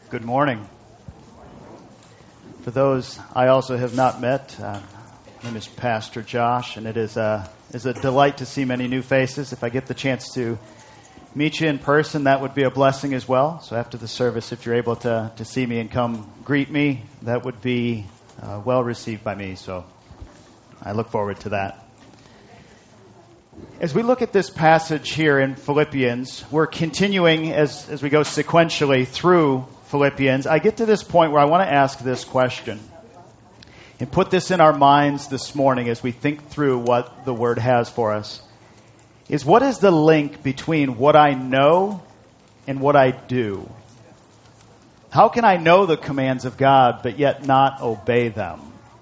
Good morning. For those I also have not met, my name is Pastor Josh, and it is a delight to see many new faces. If I get the chance to meet you in person, that would be a blessing as well. So after the service, if you're able to see me and come greet me, that would be well received by me. So I look forward to that. As we look at this passage here in Philippians, we're continuing as we go sequentially through Philippians. I get to this point where I want to ask this question and put this in our minds this morning as we think through what the Word has for us. Is what is the link between what I know and what I do? How can I know the commands of God but yet not obey them?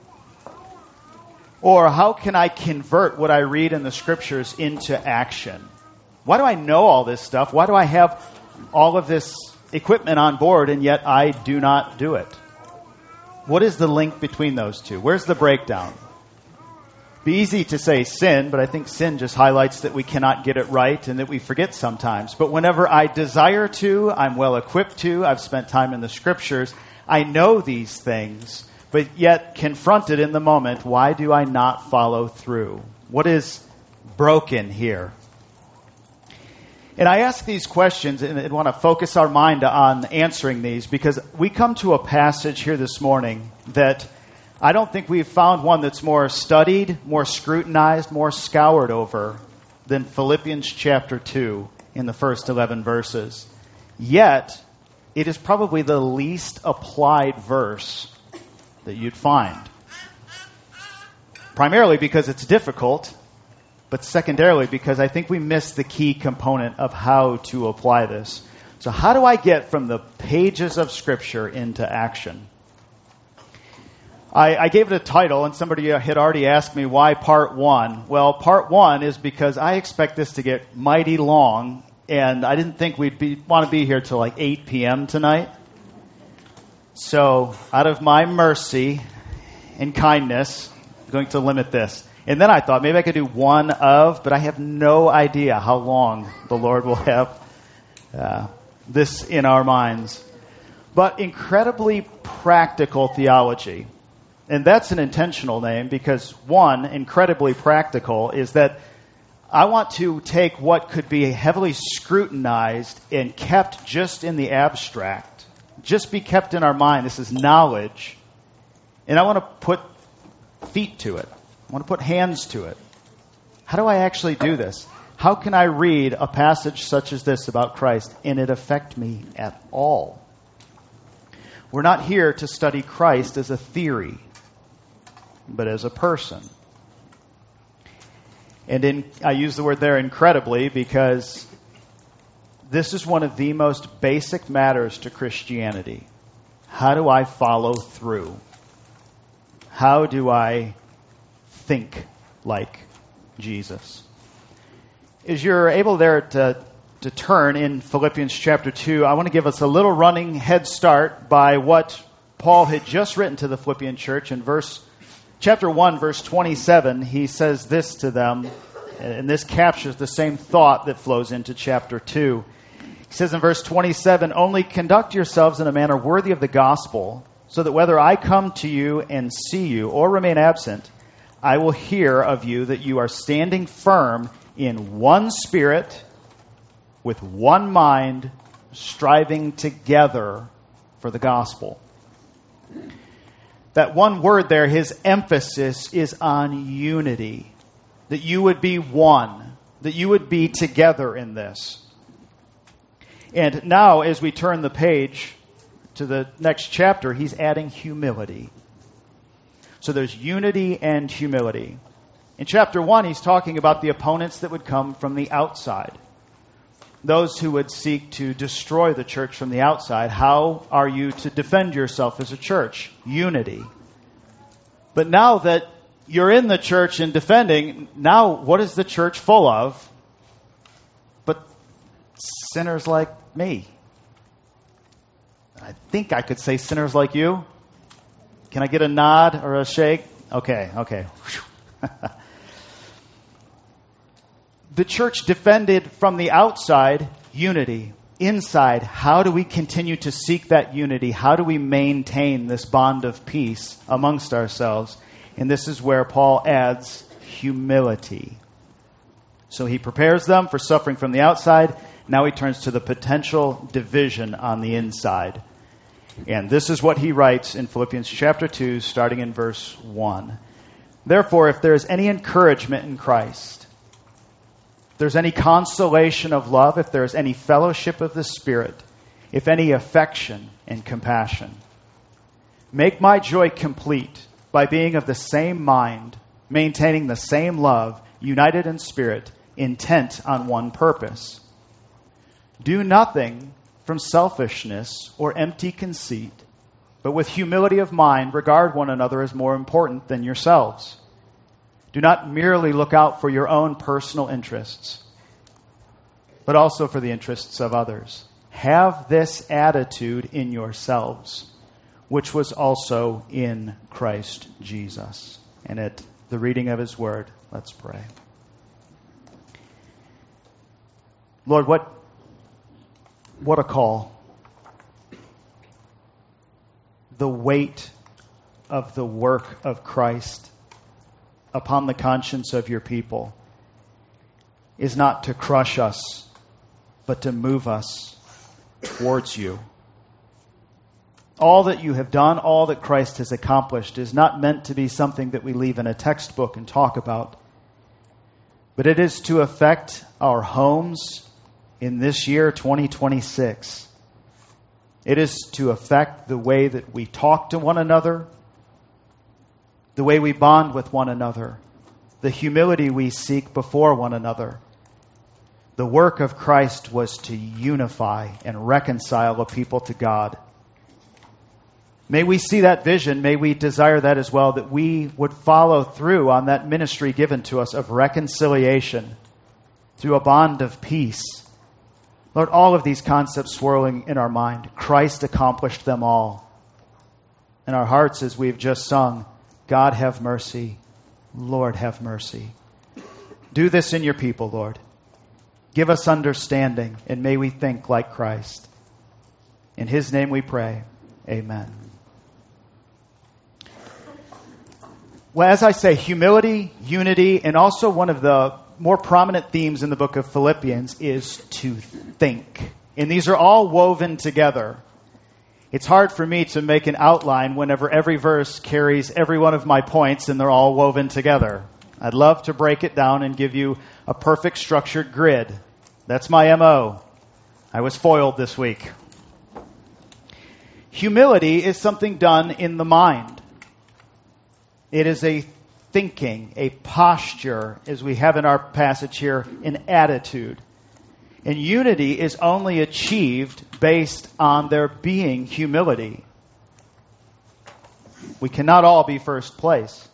Or how can I convert what I read in the Scriptures into action? Why do I know all this stuff? Why do I have all of this equipment on board and yet I do not do it? What is the link between those two? Where's the breakdown? It'd be easy to say sin, but I think sin just highlights that we cannot get it right and that we forget sometimes. But whenever I desire to, I'm well equipped to, I've spent time in the Scriptures, I know these things, but yet confronted in the moment, why do I not follow through? What is broken here? And I ask these questions and want to focus our mind on answering these because we come to a passage here this morning that I don't think we've found one that's more studied, more scrutinized, more scoured over than Philippians chapter 2 in the first 11 verses. Yet, it is probably the least applied verse that you'd find. Primarily because it's difficult, but secondarily because I think we miss the key component of how to apply this. So how do I get from the pages of Scripture into action? I gave it a title, and somebody had already asked me why part one. Well, part one is because I expect this to get mighty long, and I didn't think we'd want to be here till like 8 p.m. tonight. So, out of my mercy and kindness, I'm going to limit this. And then I thought maybe I could do one of, but I have no idea how long the Lord will have this in our minds. But incredibly practical theology. And that's an intentional name because, one, incredibly practical is that I want to take what could be heavily scrutinized and kept just in the abstract, just be kept in our mind. This is knowledge. And I want to put feet to it. I want to put hands to it. How do I actually do this? How can I read a passage such as this about Christ and it affect me at all? We're not here to study Christ as a theory, but as a person. And I use the word there incredibly because this is one of the most basic matters to Christianity. How do I follow through? How do I think like Jesus? As you're able there to turn in Philippians chapter 2, I want to give us a little running head start by what Paul had just written to the Philippian church in chapter 1, verse 27. He says this to them, and this captures the same thought that flows into chapter 2. He says in verse 27, "Only conduct yourselves in a manner worthy of the gospel, so that whether I come to you and see you or remain absent, I will hear of you that you are standing firm in one spirit, with one mind, striving together for the gospel." That one word there, his emphasis is on unity. That you would be one. That you would be together in this. And now, as we turn the page to the next chapter, he's adding humility. So there's unity and humility. In chapter 1, he's talking about the opponents that would come from the outside. Those who would seek to destroy the church from the outside. How are you to defend yourself as a church? Unity. But now that you're in the church and defending, now what is the church full of? But sinners like me. I think I could say sinners like you. Can I get a nod or a shake? Okay. The church defended from the outside unity. inside, how do we continue to seek that unity? How do we maintain this bond of peace amongst ourselves? And this is where Paul adds humility. So he prepares them for suffering from the outside. Now he turns to the potential division on the inside. And this is what he writes in Philippians chapter 2, starting in verse 1. Therefore, if there is any encouragement in Christ, if there's any consolation of love, if there's any fellowship of the Spirit, if any affection and compassion, make my joy complete by being of the same mind, maintaining the same love, united in spirit, intent on one purpose. Do nothing from selfishness or empty conceit, but with humility of mind regard one another as more important than yourselves. Do not merely look out for your own personal interests, but also for the interests of others. Have this attitude in yourselves, which was also in Christ Jesus. And at the reading of his word, let's pray. Lord, what a call. The weight of the work of Christ upon the conscience of your people is not to crush us, but to move us towards you. All that you have done, all that Christ has accomplished, is not meant to be something that we leave in a textbook and talk about, but it is to affect our homes in this year, 2026. It is to affect the way that we talk to one another, the way we bond with one another, the humility we seek before one another. The work of Christ was to unify and reconcile a people to God. May we see that vision. May we desire that as well, that we would follow through on that ministry given to us of reconciliation through a bond of peace. Lord, all of these concepts swirling in our mind, Christ accomplished them all. In our hearts, as we've just sung, God have mercy, Lord have mercy. Do this in your people, Lord. Give us understanding, and may we think like Christ. In his name we pray. Amen. Well, as I say, humility, unity, and also one of the more prominent themes in the book of Philippians is to think. And these are all woven together. It's hard for me to make an outline whenever every verse carries every one of my points and they're all woven together. I'd love to break it down and give you a perfect structured grid. That's my MO. I was foiled this week. Humility is something done in the mind. It is a thinking, a posture, as we have in our passage here, an attitude. And unity is only achieved based on there being humility. We cannot all be first place.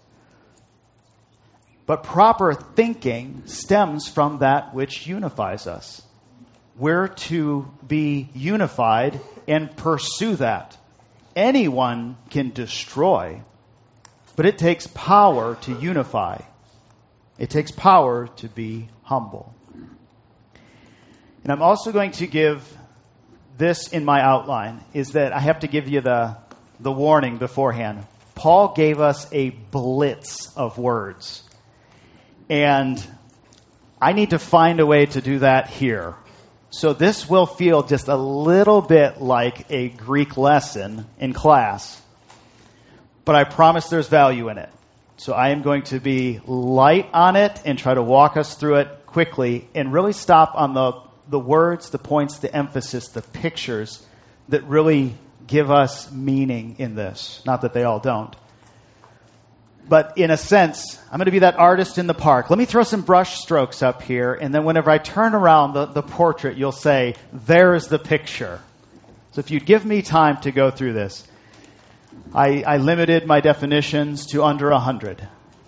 But proper thinking stems from that which unifies us. We're to be unified and pursue that. Anyone can destroy, but it takes power to unify. It takes power to be humble. And I'm also going to give this in my outline, is that I have to give you the warning beforehand. Paul gave us a blitz of words. And I need to find a way to do that here. So this will feel just a little bit like a Greek lesson in class. But I promise there's value in it. So I am going to be light on it and try to walk us through it quickly and really stop on the words, the points, the emphasis, the pictures that really give us meaning in this. Not that they all don't. But in a sense, I'm going to be that artist in the park. Let me throw some brush strokes up here, and then whenever I turn around the portrait, you'll say, there's the picture. So if you'd give me time to go through this. I limited my definitions to under 100.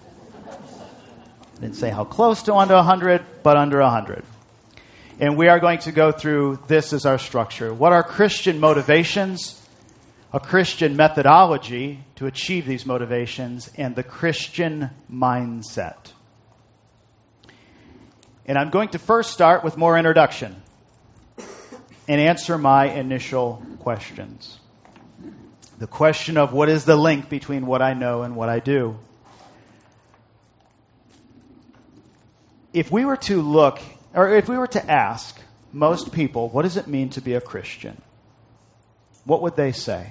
I didn't say how close to under 100, but under 100. And we are going to go through this as our structure. What are Christian motivations, a Christian methodology to achieve these motivations, and the Christian mindset. And I'm going to first start with more introduction. and answer my initial questions. The question of what is the link between what I know and what I do. If we were to look, or if we were to ask most people, what does it mean to be a Christian? What would they say?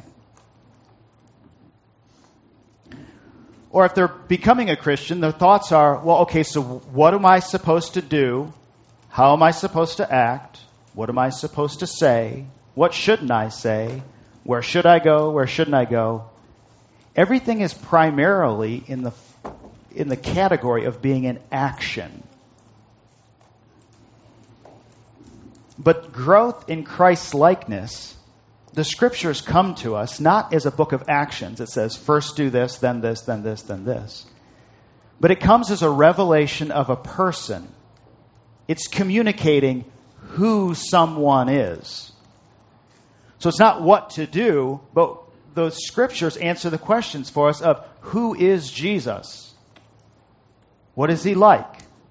Or if they're becoming a Christian, their thoughts are, well, okay, so what am I supposed to do? How am I supposed to act? What am I supposed to say? What shouldn't I say? Where should I go? Where shouldn't I go? Everything is primarily in the category of being an action. But growth in Christ's likeness, the Scriptures come to us not as a book of actions. It says, first do this, then this, then this, then this. But it comes as a revelation of a person. It's communicating who someone is. So it's not what to do, but the Scriptures answer the questions for us of who is Jesus? What is he like?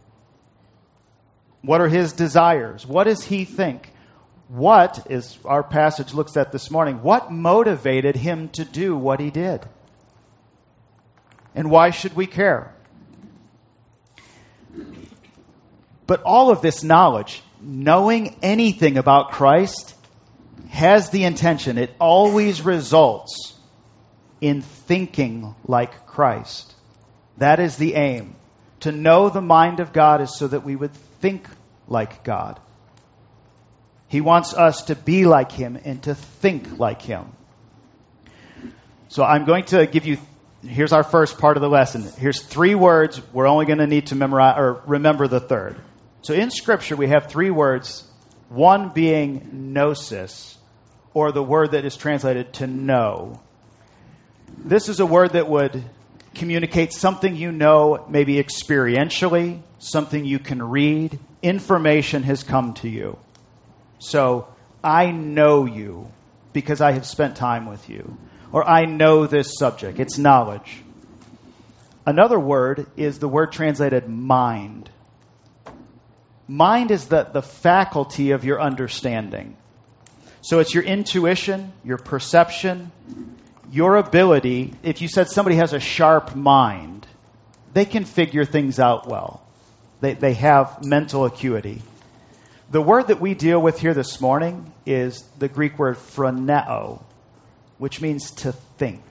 What are his desires? What does he think? What, as our passage looks at this morning, what motivated him to do what he did? And why should we care? But all of this knowledge, knowing anything about Christ, has the intention, it always results in thinking like Christ. That is the aim. To know the mind of God is so that we would think like God. He wants us to be like him and to think like him. So I'm going to give you, here's our first part of the lesson. Here's 3 words. We're only going to need to memorize or remember the third. So in Scripture we have 3 words, one being gnosis, or the word that is translated to know. This is a word that would communicate something you know, maybe experientially, something you can read. Information has come to you. So, I know you because I have spent time with you. Or I know this subject. It's knowledge. Another word is the word translated mind. Mind is the faculty of your understanding. So it's your intuition, your perception, your ability. If you said somebody has a sharp mind, they can figure things out well. They have mental acuity. The word that we deal with here this morning is the Greek word phroneo, which means to think.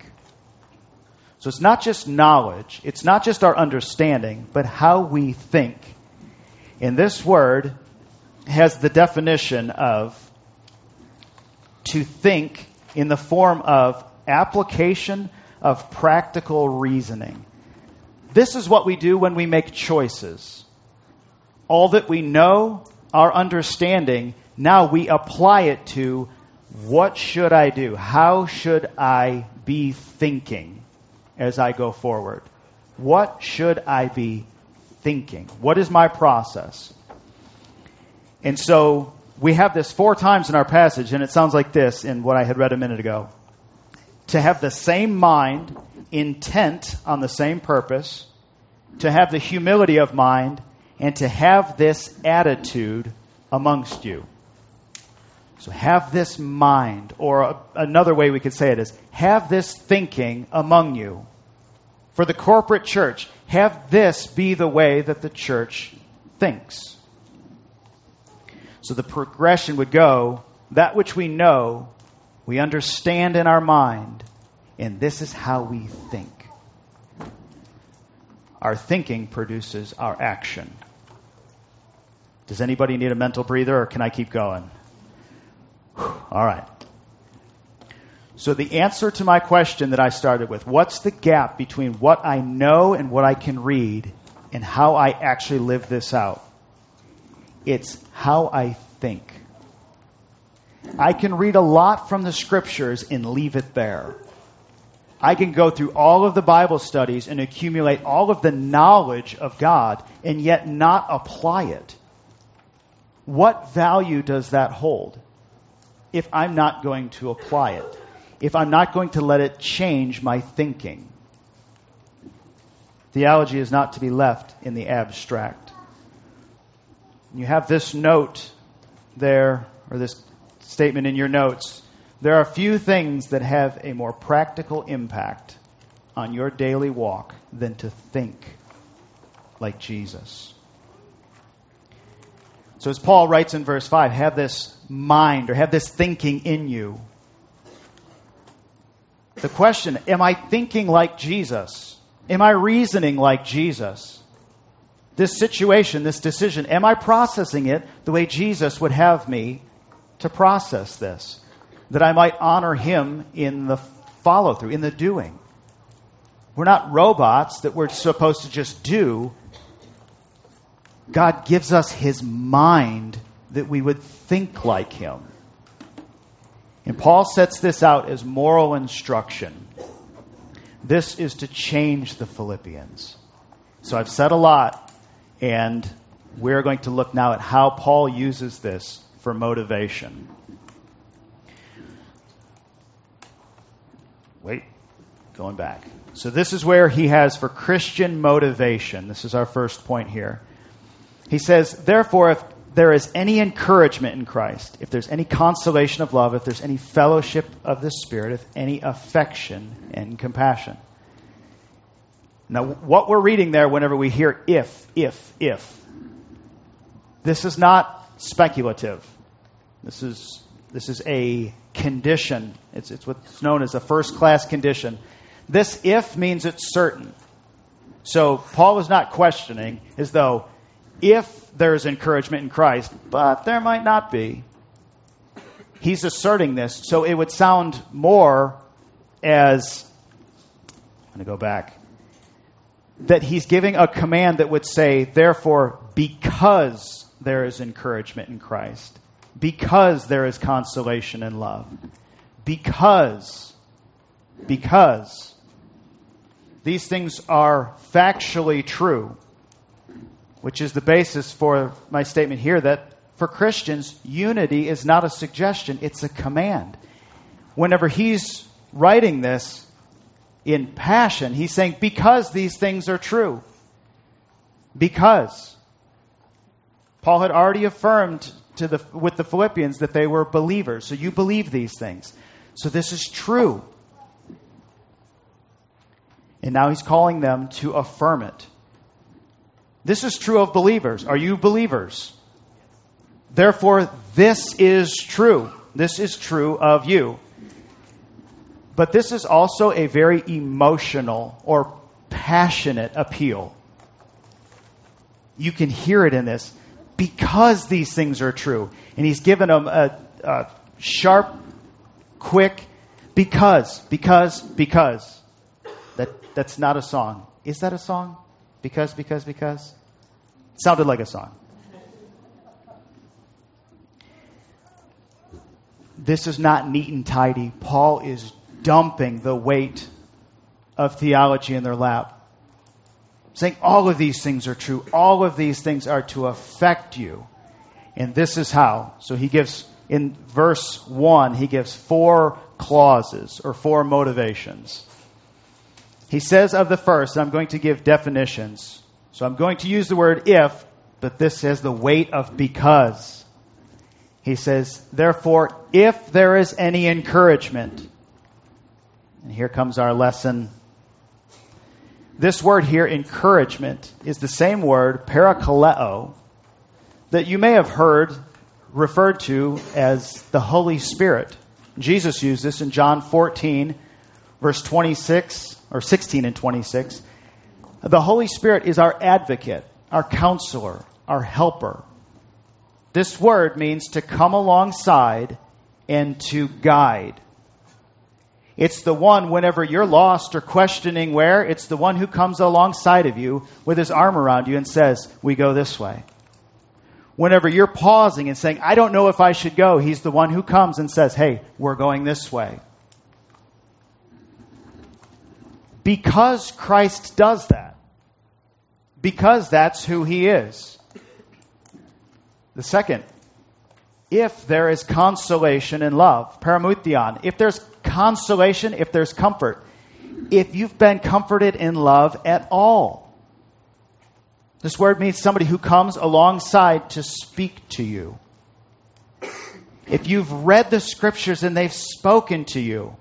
So it's not just knowledge, it's not just our understanding, but how we think. And this word has the definition of to think in the form of application of practical reasoning. This is what we do when we make choices. All that we know, our understanding, now we apply it to what should I do? How should I be thinking as I go forward? What should I be thinking? What is my process? And so we have this 4 times in our passage, and it sounds like this in what I had read a minute ago. To have the same mind, intent on the same purpose, to have the humility of mind, and to have this attitude amongst you. So have this mind, or another way we could say it is, have this thinking among you. For the corporate church, have this be the way that the church thinks. So the progression would go, that which we know, we understand in our mind, and this is how we think. Our thinking produces our action. Does anybody need a mental breather, or can I keep going? All right. So the answer to my question that I started with, what's the gap between what I know and what I can read and how I actually live this out? It's how I think. I can read a lot from the Scriptures and leave it there. I can go through all of the Bible studies and accumulate all of the knowledge of God and yet not apply it. What value does that hold if I'm not going to apply it? If I'm not going to let it change my thinking? Theology is not to be left in the abstract. You have this note there, or this statement in your notes. There are few things that have a more practical impact on your daily walk than to think like Jesus. So as Paul writes in verse 5, have this mind or have this thinking in you. The question, am I thinking like Jesus? Am I reasoning like Jesus? This situation, this decision, am I processing it the way Jesus would have me to process this? That I might honor Him in the follow-through, in the doing. We're not robots that we're supposed to just do. God gives us His mind that we would think like Him. And Paul sets this out as moral instruction. This is to change the Philippians. So I've said a lot, and we're going to look now at how Paul uses this for motivation. Going back. So this is where he has for Christian motivation. This is our first point here. He says, therefore, if there is any encouragement in Christ, if there's any consolation of love, if there's any fellowship of the Spirit, if any affection and compassion. Now, what we're reading there whenever we hear if, this is not speculative. This is a condition. It's what's known as a first-class condition. This if means it's certain. So Paul is not questioning as though if there's encouragement in Christ, but there might not be. He's asserting this, so it would sound more as, I'm going to go back, that he's giving a command that would say, therefore, because there is encouragement in Christ, because there is consolation in love, because these things are factually true, which is the basis for my statement here that for Christians, unity is not a suggestion, it's a command. Whenever he's writing this in passion, he's saying, because these things are true. Because. Paul had already affirmed with the Philippians that they were believers. So you believe these things. So this is true. And now he's calling them to affirm it. This is true of believers. Are you believers? Therefore, this is true. This is true of you. But this is also a very emotional or passionate appeal. You can hear it in this. Because these things are true. And he's given them a sharp, quick, because. That's not a song. Is that a song? Because. It sounded like a song. This is not neat and tidy. Paul is dumping the weight of theology in their lap. Saying all of these things are true. All of these things are to affect you. And this is how. So he gives, in verse 1, he gives 4 clauses or 4 motivations. He says of the first, I'm going to give definitions. So I'm going to use the word if, but this has the weight of because. He says, therefore, if there is any encouragement. And here comes our lesson. This word here, encouragement, is the same word, parakaleo, that you may have heard referred to as the Holy Spirit. Jesus used this in John 14, verse 26, or 16 and 26. The Holy Spirit is our advocate, our counselor, our helper. This word means to come alongside and to guide. It's the one, whenever you're lost or questioning where, it's the one who comes alongside of you with his arm around you and says, we go this way. Whenever you're pausing and saying, I don't know if I should go, he's the one who comes and says, hey, we're going this way. Because Christ does that. Because that's who he is. The second, if there is consolation in love, paramoutheon, if there's consolation, if there's comfort, if you've been comforted in love at all. This word means somebody who comes alongside to speak to you. if you've read the Scriptures and they've spoken to you,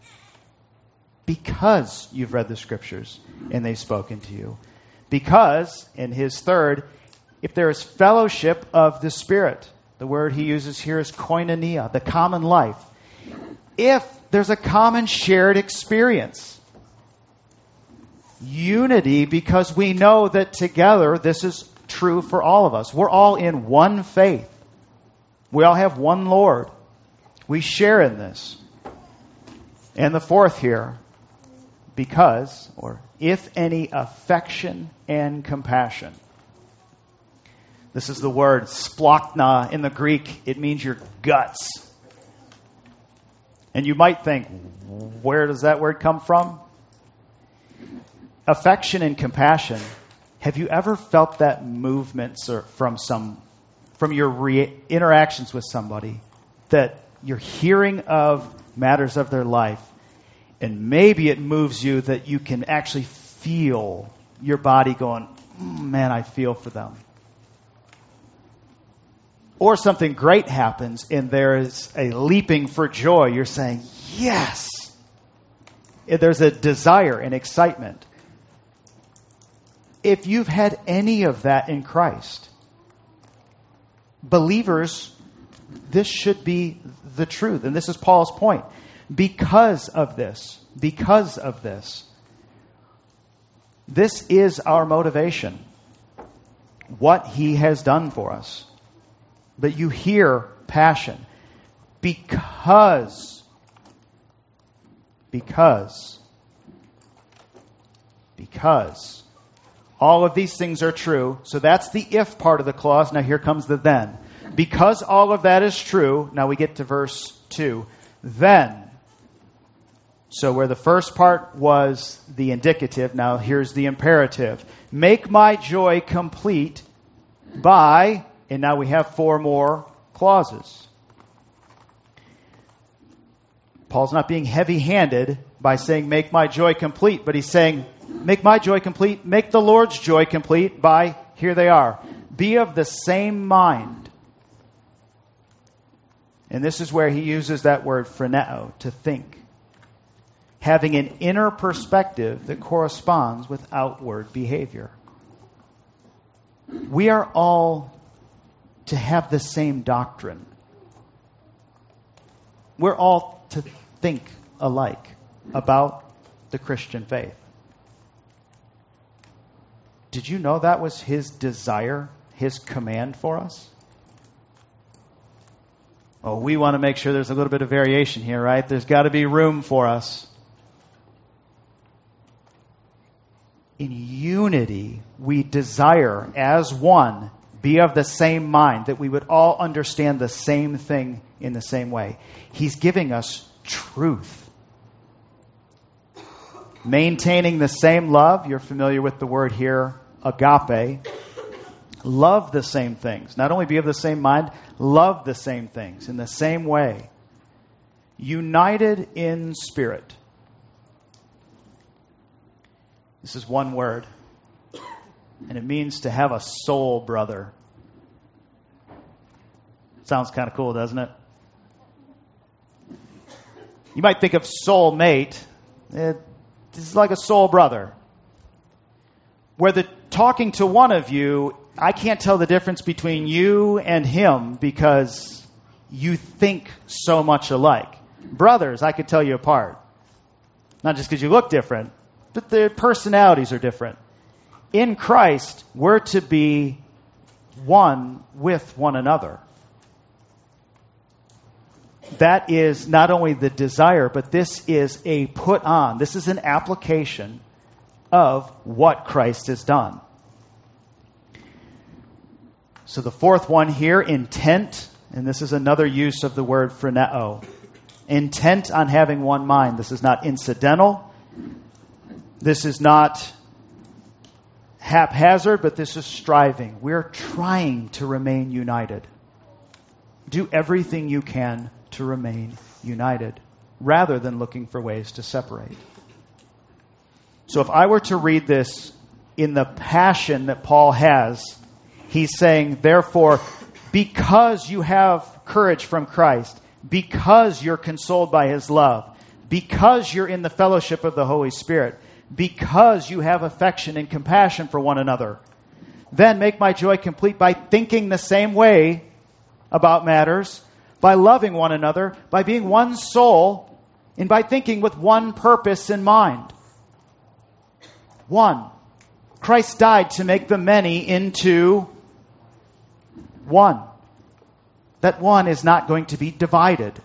because you've read the Scriptures and they've spoken to you. Because, in his third, if there is fellowship of the Spirit, the word he uses here is koinonia, the common life. If there's a common shared experience, unity, because we know that together this is true for all of us. We're all in one faith. We all have one Lord. We share in this. And the fourth here, because, or if any affection and compassion. This is the word splachna in the Greek. It means your guts. And you might think, where does that word come from? Affection and compassion. Have you ever felt that movement from your interactions with somebody, that you're hearing of matters of their life, and maybe it moves you that you can actually feel your body going, man, I feel for them. Or something great happens and there is a leaping for joy. You're saying, yes. There's a desire and excitement. If you've had any of that in Christ, believers, this should be the truth. And this is Paul's point. Because of this, this is our motivation. What he has done for us. But you hear passion. Because all of these things are true. So that's the if part of the clause. Now here comes the then. Because all of that is true, now we get to verse 2. Then. So where the first part was the indicative, now here's the imperative. Make my joy complete by, and now we have 4 more clauses. Paul's not being heavy-handed by saying, make my joy complete, but he's saying, make my joy complete, make the Lord's joy complete by, here they are, be of the same mind. And this is where he uses that word phroneo, to think. Having an inner perspective that corresponds with outward behavior. We are all to have the same doctrine. We're all to think alike about the Christian faith. Did you know that was his desire, his command for us? Well, we want to make sure there's a little bit of variation here, right? There's got to be room for us. In unity, we desire as one, be of the same mind, that we would all understand the same thing in the same way. He's giving us truth. Maintaining the same love, you're familiar with the word here, agape. Love the same things. Not only be of the same mind, love the same things in the same way. United in spirit. This is one word, and it means to have a soul brother. Sounds kind of cool, doesn't it? You might think of soul mate. It's like a soul brother. Where the talking to one of you, I can't tell the difference between you and him because you think so much alike. Brothers, I could tell you apart. Not just because you look different, but their personalities are different. In Christ, we're to be one with one another. That is not only the desire, but this is a put on. This is an application of what Christ has done. So the fourth one here, intent, and this is another use of the word phroneo. Intent on having one mind. This is not incidental. This is not haphazard, but this is striving. We're trying to remain united. Do everything you can to remain united, rather than looking for ways to separate. So if I were to read this in the passion that Paul has, he's saying, therefore, because you have courage from Christ, because you're consoled by His love, because you're in the fellowship of the Holy Spirit, because you have affection and compassion for one another, then make my joy complete by thinking the same way about matters, by loving one another, by being one soul, and by thinking with one purpose in mind. One. Christ died to make the many into one. That one is not going to be divided.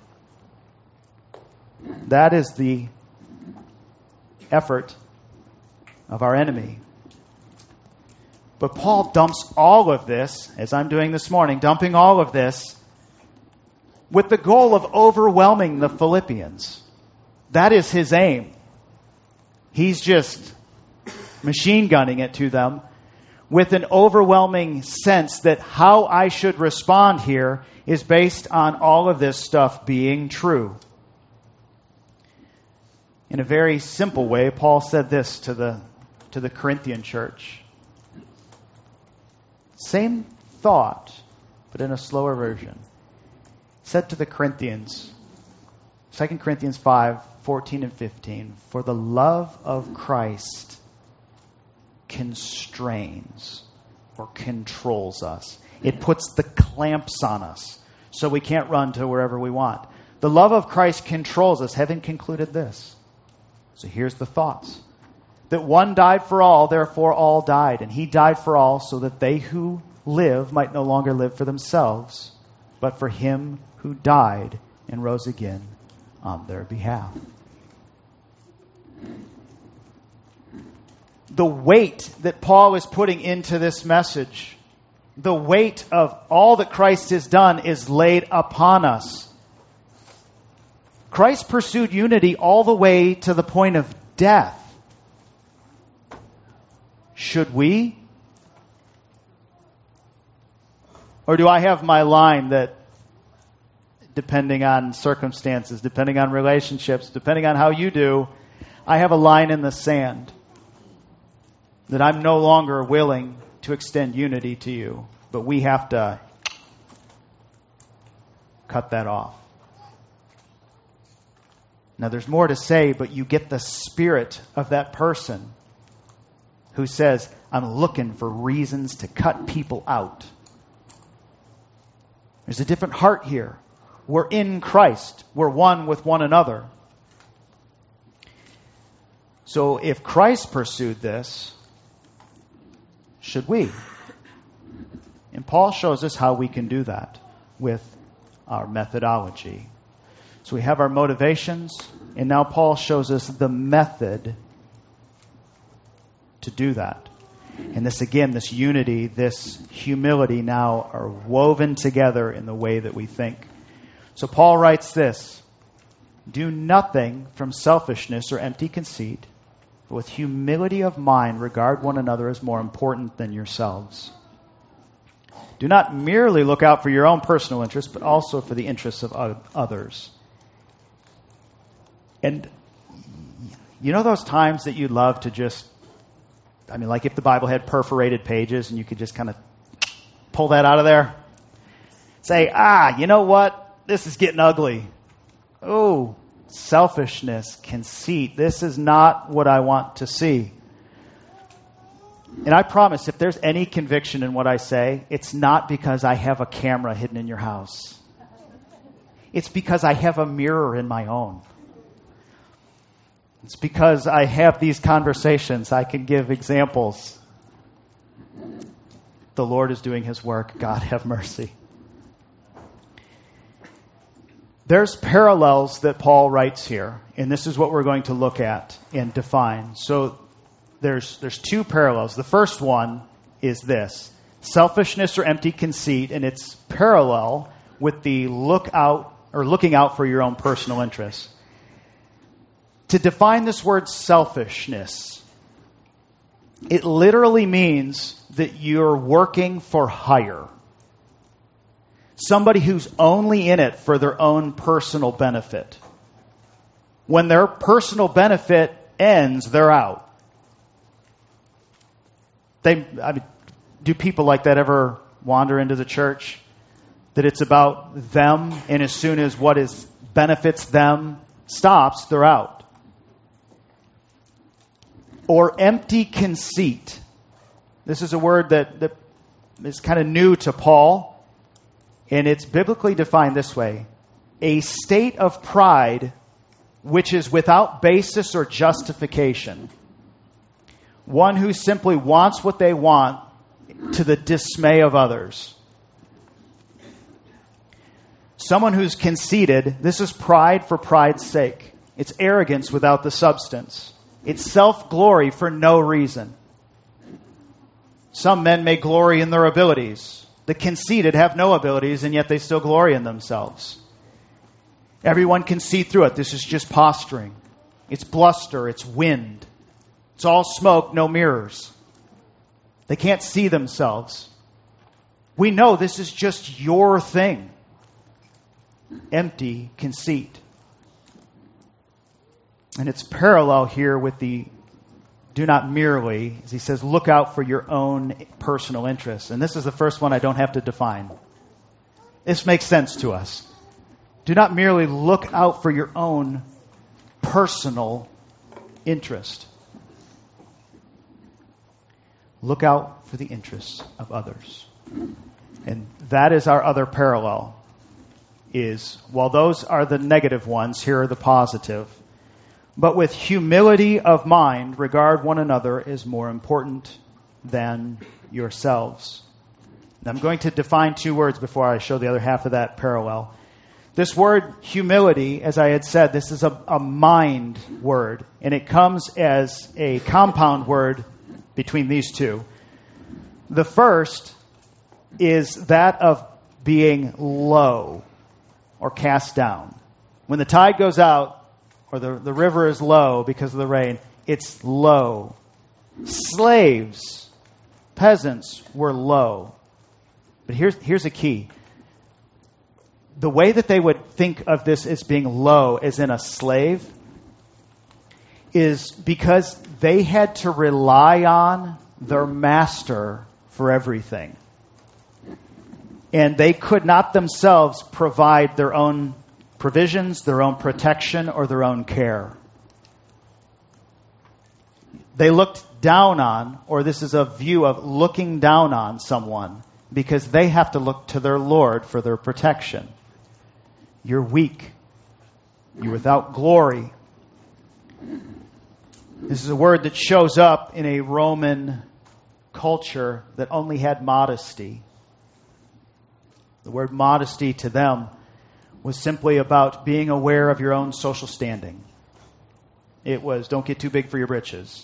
That is the effort of our enemy. But Paul dumps all of this, as I'm doing this morning, dumping all of this with the goal of overwhelming the Philippians. That is his aim. He's just machine gunning it to them with an overwhelming sense that how I should respond here is based on all of this stuff being true. In a very simple way, Paul said this to the Corinthian church. Same thought, but in a slower version. He said to the Corinthians, 2 Corinthians 5:14 and 15, for the love of Christ constrains or controls us. It puts the clamps on us so we can't run to wherever we want. The love of Christ controls us, having concluded this. So here's the thoughts. That one died for all, therefore all died. And He died for all so that they who live might no longer live for themselves, but for Him who died and rose again on their behalf. The weight that Paul is putting into this message, the weight of all that Christ has done is laid upon us. Christ pursued unity all the way to the point of death. Should we? Or do I have my line that, depending on circumstances, depending on relationships, depending on how you do, I have a line in the sand that I'm no longer willing to extend unity to you, but we have to cut that off. Now, there's more to say, but you get the spirit of that person who says, I'm looking for reasons to cut people out. There's a different heart here. We're in Christ. We're one with one another. So if Christ pursued this, should we? And Paul shows us how we can do that with our methodology. So we have our motivations, and now Paul shows us the method to do that. And this, again, this unity, this humility now are woven together in the way that we think. So Paul writes this, do nothing from selfishness or empty conceit, but with humility of mind regard one another as more important than yourselves. Do not merely look out for your own personal interests, but also for the interests of others. And you know those times that you love to just, like if the Bible had perforated pages and you could just kind of pull that out of there? Say, you know what? This is getting ugly. Oh, selfishness, conceit. This is not what I want to see. And I promise, if there's any conviction in what I say, it's not because I have a camera hidden in your house. It's because I have a mirror in my own. It's because I have these conversations. I can give examples. The Lord is doing His work. God have mercy. There's parallels that Paul writes here, and this is what we're going to look at and define. So there's two parallels. The first one is this: selfishness or empty conceit, and it's parallel with the looking out for your own personal interests. To define this word selfishness, it literally means that you're working for hire. Somebody who's only in it for their own personal benefit. When their personal benefit ends, they're out. Do people like that ever wander into the church? that it's about them, and as soon as what benefits them stops, they're out. Or empty conceit. This is a word that is kind of new to Paul, and it's biblically defined this way: a state of pride which is without basis or justification. One who simply wants what they want to the dismay of others. Someone who's conceited, this is pride for pride's sake. It's arrogance without the substance. It's self-glory for no reason. Some men may glory in their abilities. The conceited have no abilities, and yet they still glory in themselves. Everyone can see through it. This is just posturing. It's bluster. It's wind. It's all smoke, no mirrors. They can't see themselves. We know this is just your thing. Empty conceit. And it's parallel here with the do not merely, as he says, look out for your own personal interests. And this is the first one I don't have to define. This makes sense to us. Do not merely look out for your own personal interest. Look out for the interests of others. And that is our other parallel. Is, while those are the negative ones, here are the positive. But with humility of mind, regard one another as more important than yourselves. And I'm going to define two words before I show the other half of that parallel. This word humility, as I had said, this is a mind word. And it comes as a compound word between these two. The first is that of being low or cast down. When the tide goes out, or the river is low because of the rain, it's low. Slaves, peasants were low. But here's a key. The way that they would think of this as being low, as in a slave, is because they had to rely on their master for everything. And they could not themselves provide their own provisions, their own protection, or their own care. They looked down on, or this is a view of looking down on someone, because they have to look to their Lord for their protection. You're weak. You're without glory. This is a word that shows up in a Roman culture that only had modesty. The word modesty to them was simply about being aware of your own social standing. It was, don't get too big for your britches.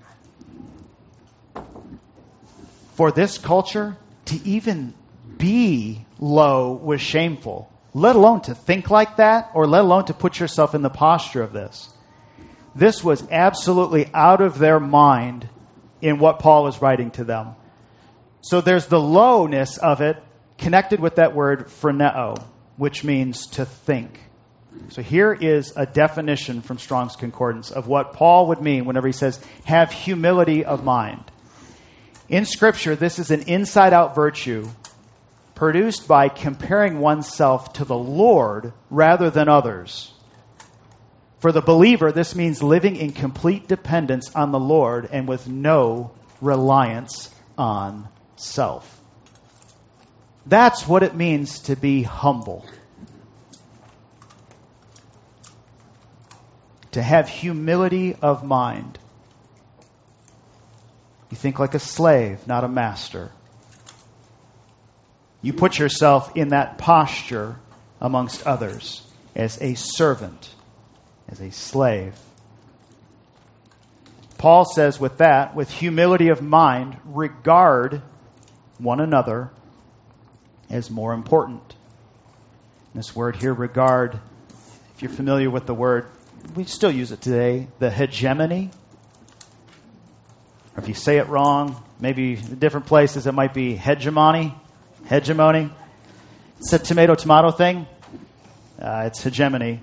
For this culture, to even be low was shameful, let alone to think like that, or let alone to put yourself in the posture of this. This was absolutely out of their mind in what Paul is writing to them. So there's the lowness of it connected with that word phroneo, which means to think. So here is a definition from Strong's Concordance of what Paul would mean whenever he says, have humility of mind. In Scripture, this is an inside-out virtue produced by comparing oneself to the Lord rather than others. For the believer, this means living in complete dependence on the Lord and with no reliance on self. That's what it means to be humble. To have humility of mind. You think like a slave, not a master. You put yourself in that posture amongst others as a servant, as a slave. Paul says with that, with humility of mind, regard one another as more important. This word here, regard, if you're familiar with the word, we still use it today, the hegemony. Or if you say it wrong, maybe in different places it might be hegemony. Hegemony. It's a tomato thing. It's hegemony.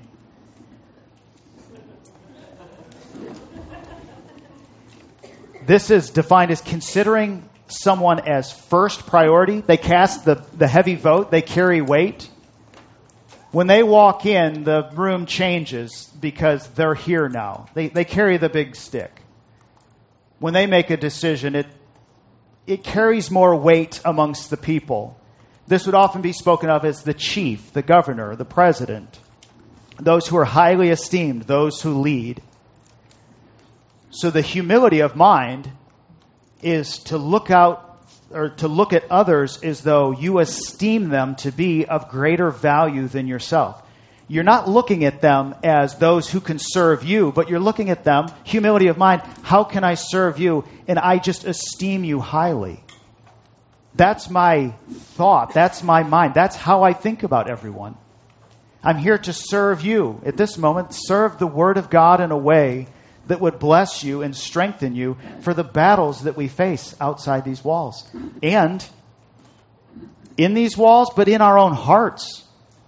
This is defined as considering someone as first priority. They cast the heavy vote. They carry weight. When they walk in, the room changes because they're here now. They carry the big stick. When they make a decision, it carries more weight amongst the people. This would often be spoken of as the chief, the governor, the president, those who are highly esteemed, those who lead. So the humility of mind is to look out or to look at others as though you esteem them to be of greater value than yourself. You're not looking at them as those who can serve you, but you're looking at them, humility of mind, how can I serve you? And I just esteem you highly. That's my thought. That's my mind. That's how I think about everyone. I'm here to serve you. At this moment, serve the Word of God in a way that would bless you and strengthen you for the battles that we face outside these walls. And in these walls, but in our own hearts.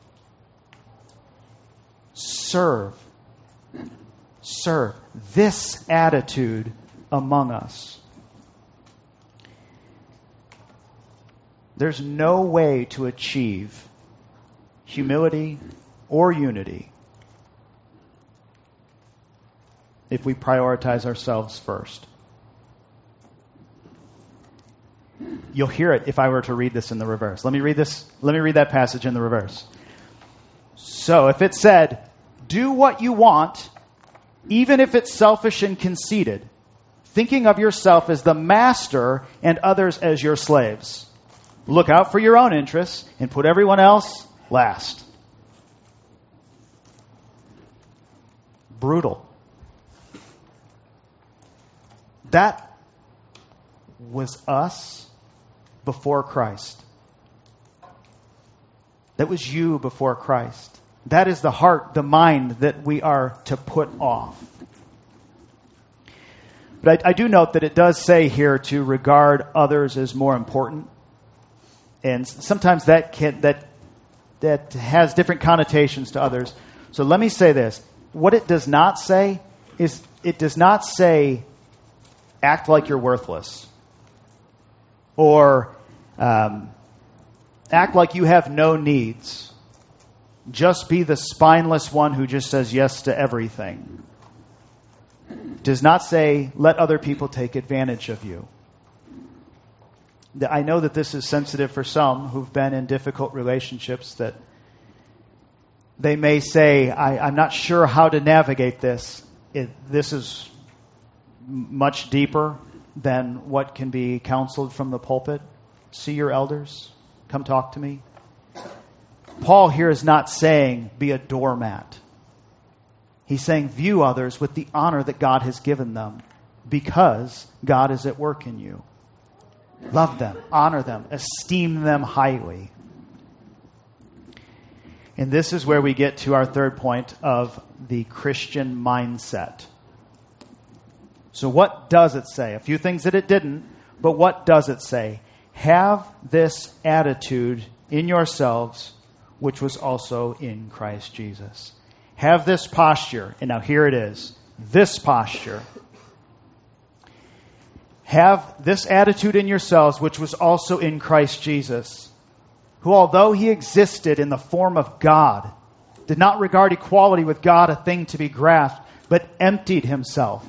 Serve. Serve. This attitude among us. There's no way to achieve humility or unity if we prioritize ourselves first. You'll hear it if I were to read this in the reverse. Let me read that passage in the reverse. So if it said, do what you want, even if it's selfish and conceited, thinking of yourself as the master and others as your slaves. Look out for your own interests and put everyone else last. Brutal. That was us before Christ. That was you before Christ. That is the heart, the mind that we are to put off. But I do note that it does say here to regard others as more important. And sometimes that has different connotations to others. So let me say this. What it does not say is, it does not say act like you're worthless. Or act like you have no needs. Just be the spineless one who just says yes to everything. Does not say let other people take advantage of you. I know that this is sensitive for some who've been in difficult relationships, that they may say, I'm not sure how to navigate this. This is much deeper than what can be counseled from the pulpit. See your elders. Come talk to me. Paul here is not saying be a doormat. He's saying view others with the honor that God has given them because God is at work in you. Love them, honor them, esteem them highly. And this is where we get to our third point of the Christian mindset. So what does it say? A few things that it didn't, but what does it say? Have this attitude in yourselves, which was also in Christ Jesus. Have this posture. And now here it is. This posture. Have this attitude in yourselves, which was also in Christ Jesus, who, although he existed in the form of God, did not regard equality with God a thing to be grasped, but emptied himself,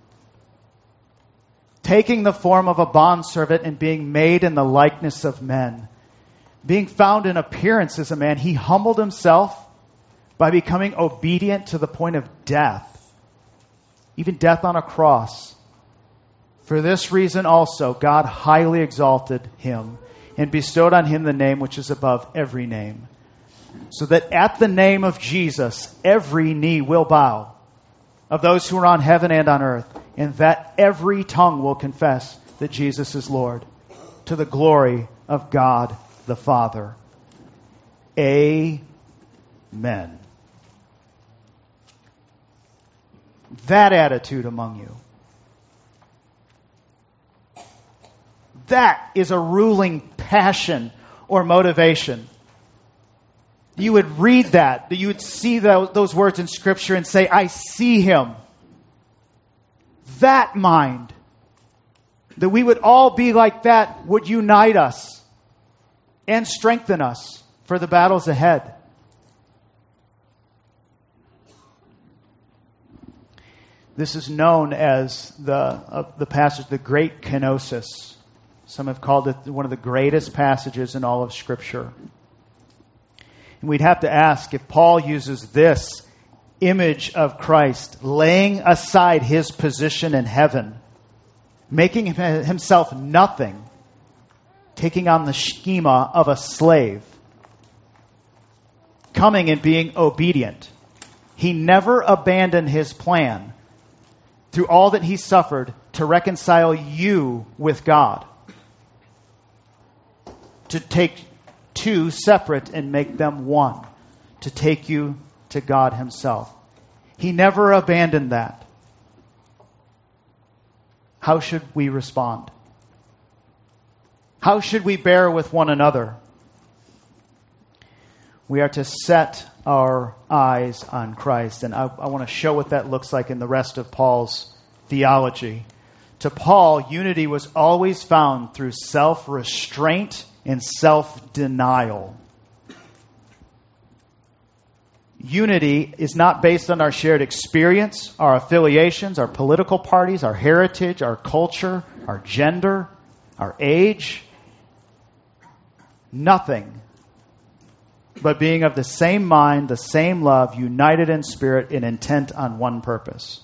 taking the form of a bondservant and being made in the likeness of men. Being found in appearance as a man, he humbled himself by becoming obedient to the point of death, even death on a cross. For this reason also, God highly exalted him and bestowed on him the name which is above every name, so that at the name of Jesus, every knee will bow, of those who are on heaven and on earth, and that every tongue will confess that Jesus is Lord, to the glory of God the Father. Amen. That attitude among you. That is a ruling passion or motivation. You would read that you would see those words in Scripture and say, I see him. That mind. that we would all be like that would unite us and strengthen us for the battles ahead. This is known as the passage, the Great Kenosis. Some have called it one of the greatest passages in all of Scripture. And we'd have to ask if Paul uses this image of Christ, laying aside his position in heaven, making himself nothing, taking on the schema of a slave, coming and being obedient. He never abandoned his plan through all that he suffered to reconcile you with God. To take two separate and make them one. To take you to God himself. He never abandoned that. How should we respond? How should we bear with one another? We are to set our eyes on Christ. And I want to show what that looks like in the rest of Paul's theology. To Paul, unity was always found through self-restraint and self-denial. Unity is not based on our shared experience, our affiliations, our political parties, our heritage, our culture, our gender, our age. Nothing but being of the same mind, the same love, united in spirit and intent on one purpose.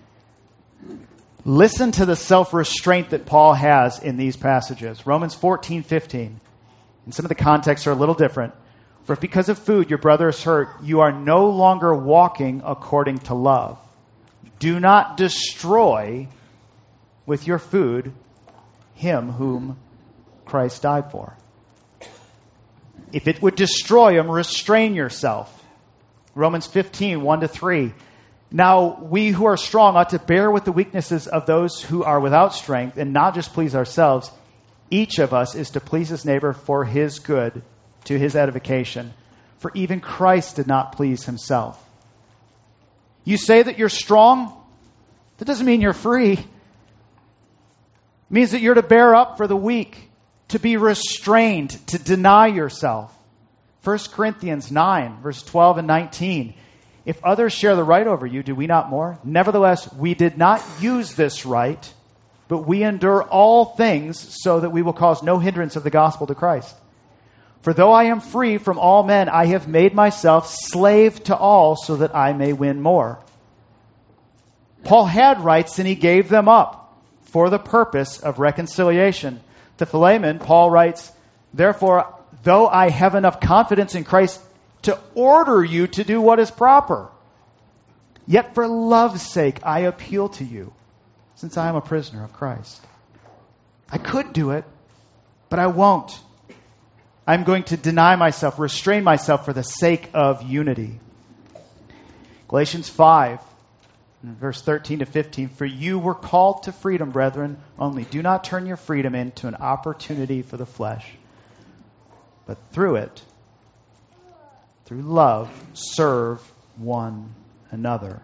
Listen to the self-restraint that Paul has in these passages. Romans 14:15. And some of the contexts are a little different. For if because of food your brother is hurt, you are no longer walking according to love. Do not destroy with your food him whom Christ died for. If it would destroy him, restrain yourself. Romans 15:1-3. Now we who are strong ought to bear with the weaknesses of those who are without strength and not just please ourselves. Each of us is to please his neighbor for his good, to his edification. For even Christ did not please himself. You say that you're strong? That doesn't mean you're free. It means that you're to bear up for the weak, to be restrained, to deny yourself. 1 Corinthians 9, verse 12 and 19. If others share the right over you, do we not more? Nevertheless, we did not use this right, but we endure all things so that we will cause no hindrance of the gospel to Christ. For though I am free from all men, I have made myself slave to all so that I may win more. Paul had rights and he gave them up for the purpose of reconciliation. To Philemon, Paul writes, therefore, though I have enough confidence in Christ to order you to do what is proper, yet for love's sake I appeal to you, since I am a prisoner of Christ. I could do it, but I won't. I'm going to deny myself, restrain myself for the sake of unity. Galatians 5, verse 13-15. For you were called to freedom, brethren, only do not turn your freedom into an opportunity for the flesh, but through it, through love, serve one another.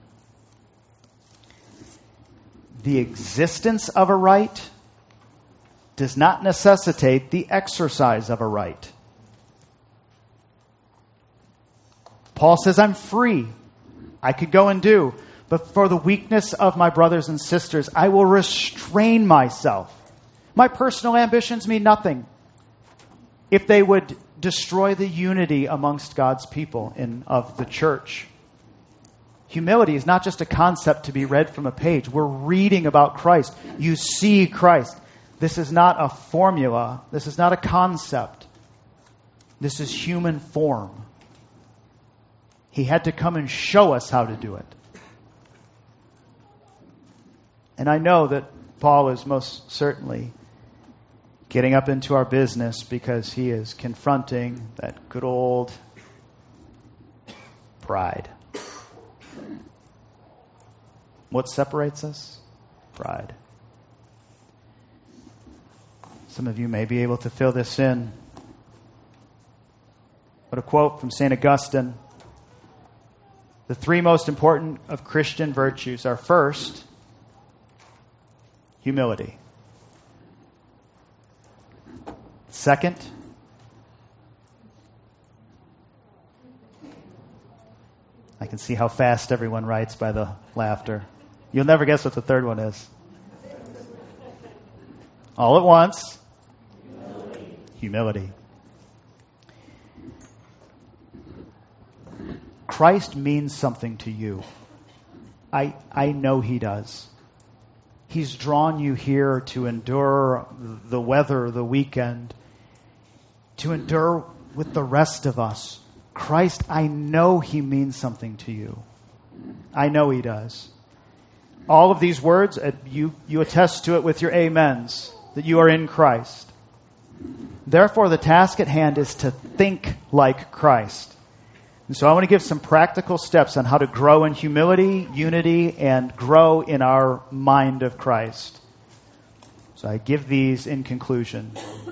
The existence of a right does not necessitate the exercise of a right. Paul says, I'm free. I could go and do. But for the weakness of my brothers and sisters, I will restrain myself. My personal ambitions mean nothing if they would destroy the unity amongst God's people and of the church. Humility is not just a concept to be read from a page. We're reading about Christ. You see Christ. This is not a formula. This is not a concept. This is human form. He had to come and show us how to do it. And I know that Paul is most certainly getting up into our business because he is confronting that good old pride. What separates us? Pride. Some of you may be able to fill this in. But a quote from St. Augustine. The three most important of Christian virtues are first, humility. second? I can see how fast everyone writes by the laughter. You'll never guess what the third one is. All at once. Humility. Christ means something to you. I know He does. He's drawn you here to endure the weather, the weekend, to endure with the rest of us. Christ, I know He means something to you. I know He does. All of these words, you attest to it with your amens, that you are in Christ. Therefore, the task at hand is to think like Christ. And so I want to give some practical steps on how to grow in humility, unity, and grow in our mind of Christ. So I give these in conclusion.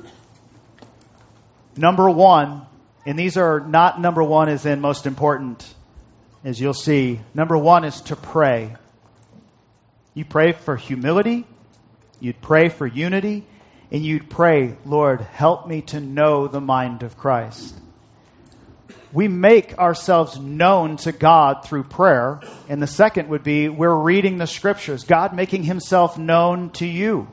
Number one, and these are not number one as in most important, as you'll see. Number one is to pray. You pray for humility, you'd pray for unity, and you'd pray, Lord, help me to know the mind of Christ. We make ourselves known to God through prayer. And the second would be we're reading the Scriptures. God making Himself known to you.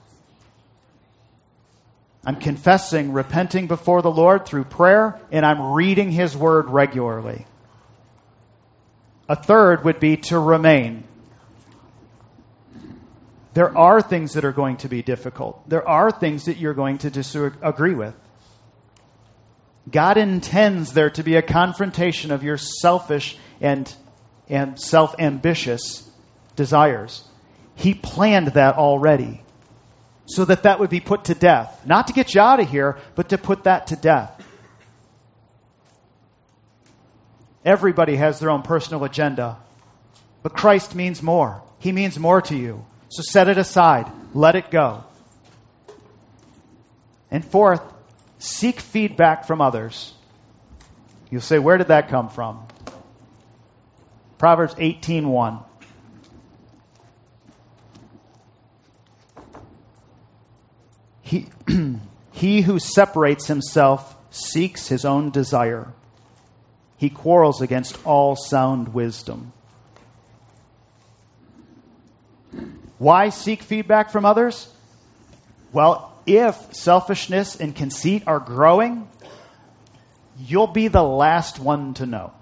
I'm confessing, repenting before the Lord through prayer, and I'm reading His Word regularly. A third would be to remain. There are things that are going to be difficult. There are things that you're going to disagree with. God intends there to be a confrontation of your selfish and self-ambitious desires. He planned that already so that would be put to death. Not to get you out of here, but to put that to death. Everybody has their own personal agenda, but Christ means more. He means more to you. So set it aside. Let it go. And fourth, seek feedback from others. You'll say, where did that come from? Proverbs 18:1. He who separates himself seeks his own desire. He quarrels against all sound wisdom. Why seek feedback from others? Well, if selfishness and conceit are growing, you'll be the last one to know.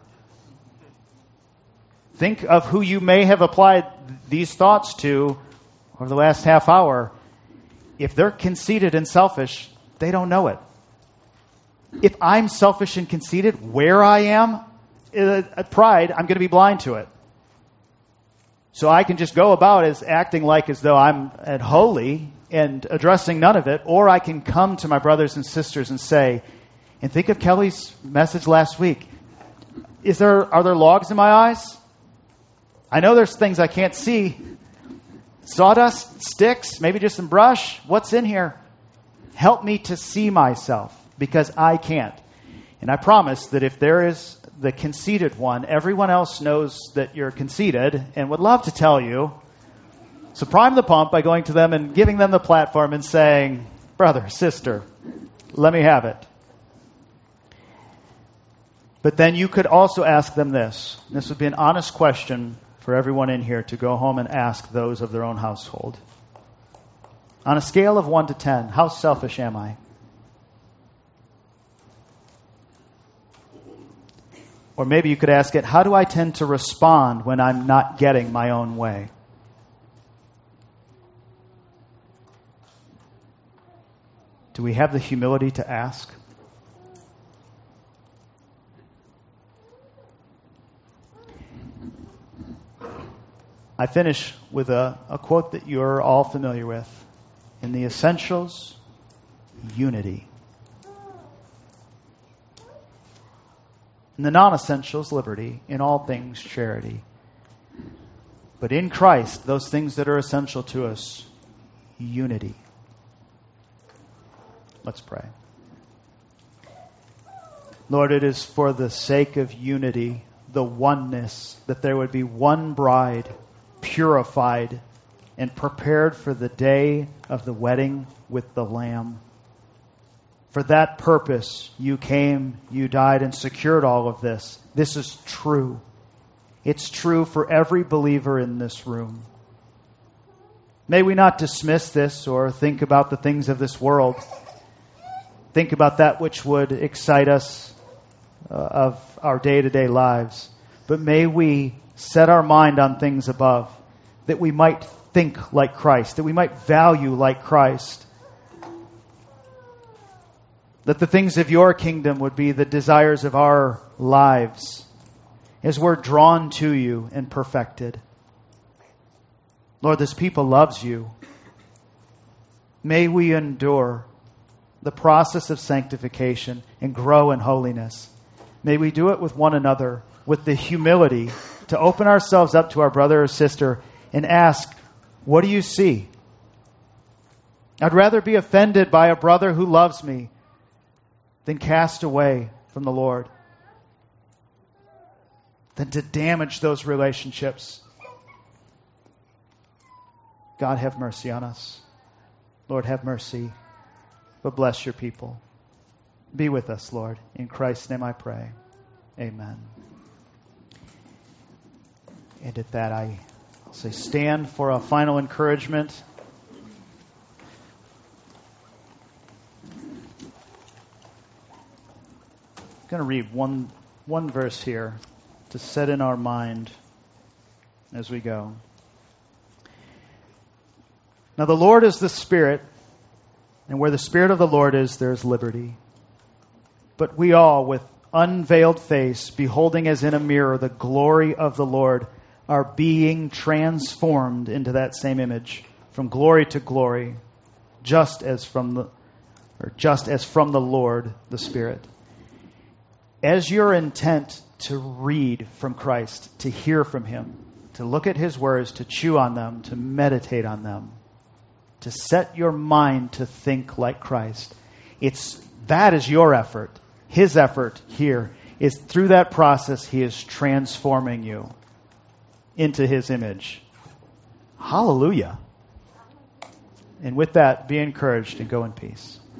Think of who you may have applied these thoughts to over the last half hour. If they're conceited and selfish, they don't know it. If I'm selfish and conceited, where I am, pride, I'm going to be blind to it. So I can just go about as acting like as though I'm holy and addressing none of it, or I can come to my brothers and sisters and say, and think of Kelly's message last week. Are there logs in my eyes? I know there's things I can't see. Sawdust, sticks, maybe just some brush. What's in here? Help me to see myself, because I can't. And I promise that if there is the conceited one, everyone else knows that you're conceited and would love to tell you. So prime the pump by going to them and giving them the platform and saying, brother, sister, let me have it. But then you could also ask them this. This would be an honest question for everyone in here to go home and ask those of their own household. On a scale of 1 to 10, how selfish am I? Or maybe you could ask it, how do I tend to respond when I'm not getting my own way? Do we have the humility to ask? I finish with a quote that you're all familiar with. In the essentials, unity. In the non-essentials, liberty. In all things, charity. But in Christ, those things that are essential to us, unity. Let's pray. Lord, it is for the sake of unity, the oneness, that there would be one bride, purified and prepared for the day of the wedding with the Lamb. For that purpose you came, you died, and secured all of this. This is true. It's true for every believer in this room. May we not dismiss this or think about the things of this world. Think about that which would excite us of our day-to-day lives. But may we set our mind on things above, that we might think like Christ, that we might value like Christ. That the things of your kingdom would be the desires of our lives as we're drawn to you and perfected. Lord, this people loves you. May we endure the process of sanctification and grow in holiness. May we do it with one another, with the humility to open ourselves up to our brother or sister and ask, what do you see? I'd rather be offended by a brother who loves me than cast away from the Lord, than to damage those relationships. God, have mercy on us. Lord, have mercy, but bless your people. Be with us, Lord. In Christ's name I pray. Amen. And at that, I'll say stand for a final encouragement. I'm going to read one verse here to set in our mind as we go. Now the Lord is the Spirit, and where the Spirit of the Lord is, there is liberty. But we all, with unveiled face, beholding as in a mirror the glory of the Lord, are being transformed into that same image, from glory to glory, just as from the Lord, the Spirit. As you're intent to read from Christ, to hear from Him, to look at His words, to chew on them, to meditate on them, to set your mind to think like Christ, that is your effort. His effort here is through that process He is transforming you into His image. Hallelujah. And with that, be encouraged and go in peace.